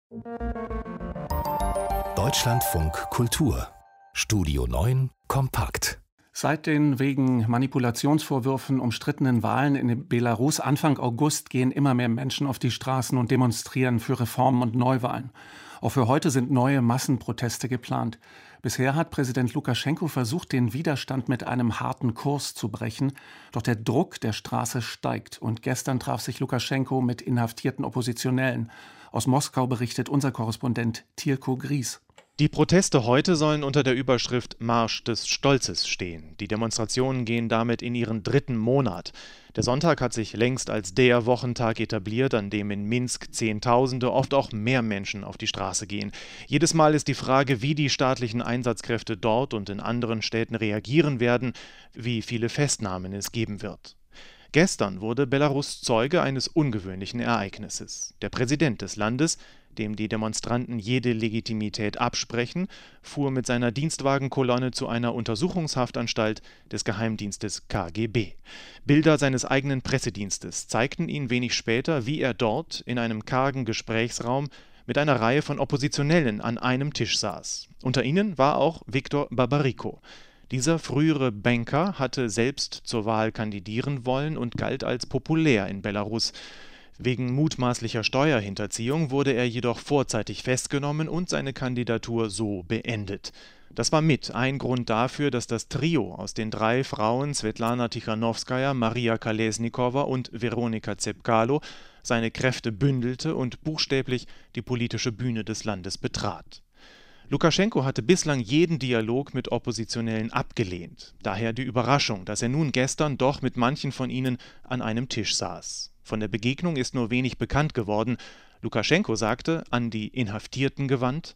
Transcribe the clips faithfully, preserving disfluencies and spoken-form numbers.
Deutschlandfunk Kultur Studio neun Kompakt. Seit den wegen Manipulationsvorwürfen umstrittenen Wahlen in Belarus Anfang August gehen immer mehr Menschen auf die Straßen und demonstrieren für Reformen und Neuwahlen. Auch für heute sind neue Massenproteste geplant. Bisher hat Präsident Lukaschenko versucht, den Widerstand mit einem harten Kurs zu brechen. Doch der Druck der Straße steigt. Und gestern traf sich Lukaschenko mit inhaftierten Oppositionellen. Aus Moskau berichtet unser Korrespondent Tirko Gries. Die Proteste heute sollen unter der Überschrift Marsch des Stolzes stehen. Die Demonstrationen gehen damit in ihren dritten Monat. Der Sonntag hat sich längst als der Wochentag etabliert, an dem in Minsk Zehntausende, oft auch mehr Menschen auf die Straße gehen. Jedes Mal ist die Frage, wie die staatlichen Einsatzkräfte dort und in anderen Städten reagieren werden, wie viele Festnahmen es geben wird. Gestern wurde Belarus Zeuge eines ungewöhnlichen Ereignisses. Der Präsident des Landes, dem die Demonstranten jede Legitimität absprechen, fuhr mit seiner Dienstwagenkolonne zu einer Untersuchungshaftanstalt des Geheimdienstes K G B. Bilder seines eigenen Pressedienstes zeigten ihn wenig später, wie er dort in einem kargen Gesprächsraum mit einer Reihe von Oppositionellen an einem Tisch saß. Unter ihnen war auch Viktor Babariko. Dieser frühere Banker hatte selbst zur Wahl kandidieren wollen und galt als populär in Belarus. Wegen mutmaßlicher Steuerhinterziehung wurde er jedoch vorzeitig festgenommen und seine Kandidatur so beendet. Das war mit ein Grund dafür, dass das Trio aus den drei Frauen Svetlana Tichanowskaja, Maria Kolesnikova und Veronika Tsepkalo seine Kräfte bündelte und buchstäblich die politische Bühne des Landes betrat. Lukaschenko hatte bislang jeden Dialog mit Oppositionellen abgelehnt. Daher die Überraschung, dass er nun gestern doch mit manchen von ihnen an einem Tisch saß. Von der Begegnung ist nur wenig bekannt geworden. Lukaschenko sagte, an die Inhaftierten gewandt: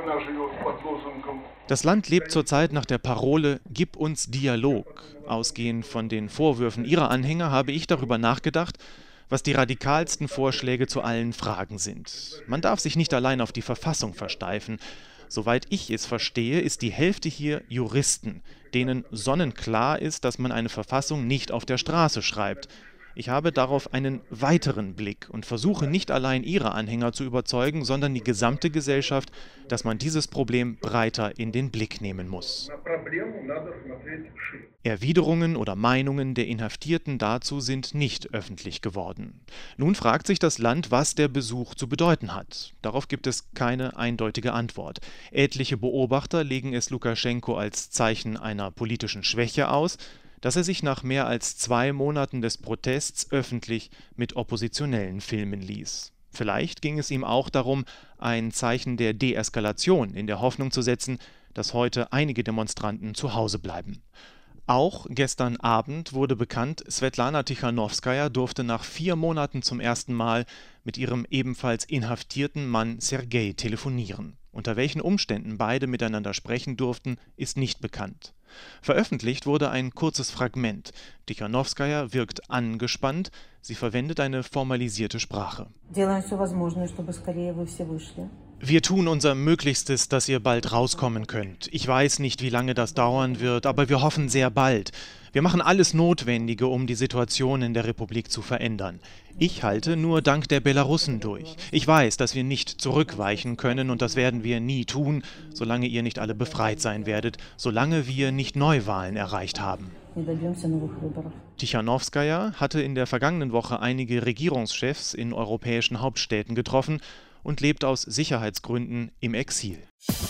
Das Land lebt zurzeit nach der Parole »Gib uns Dialog«. Ausgehend von den Vorwürfen ihrer Anhänger habe ich darüber nachgedacht, was die radikalsten Vorschläge zu allen Fragen sind. Man darf sich nicht allein auf die Verfassung versteifen. Soweit ich es verstehe, ist die Hälfte hier Juristen, denen sonnenklar ist, dass man eine Verfassung nicht auf der Straße schreibt. Ich habe darauf einen weiteren Blick und versuche nicht allein ihre Anhänger zu überzeugen, sondern die gesamte Gesellschaft, dass man dieses Problem breiter in den Blick nehmen muss. Erwiderungen oder Meinungen der Inhaftierten dazu sind nicht öffentlich geworden. Nun fragt sich das Land, was der Besuch zu bedeuten hat. Darauf gibt es keine eindeutige Antwort. Etliche Beobachter legen es Lukaschenko als Zeichen einer politischen Schwäche aus, dass er sich nach mehr als zwei Monaten des Protests öffentlich mit Oppositionellen filmen ließ. Vielleicht ging es ihm auch darum, ein Zeichen der Deeskalation in der Hoffnung zu setzen, dass heute einige Demonstranten zu Hause bleiben. Auch gestern Abend wurde bekannt, Svetlana Tichanowskaja durfte nach vier Monaten zum ersten Mal mit ihrem ebenfalls inhaftierten Mann Sergei telefonieren. Unter welchen Umständen beide miteinander sprechen durften, ist nicht bekannt. Veröffentlicht wurde ein kurzes Fragment. Tichanowskaja wirkt angespannt, sie verwendet eine formalisierte Sprache. Wir tun unser Möglichstes, dass ihr bald rauskommen könnt. Ich weiß nicht, wie lange das dauern wird, aber wir hoffen sehr bald. Wir machen alles Notwendige, um die Situation in der Republik zu verändern. Ich halte nur dank der Belarussen durch. Ich weiß, dass wir nicht zurückweichen können und das werden wir nie tun, solange ihr nicht alle befreit sein werdet, solange wir nicht Neuwahlen erreicht haben. Tichanowskaja hatte in der vergangenen Woche einige Regierungschefs in europäischen Hauptstädten getroffen und lebt aus Sicherheitsgründen im Exil.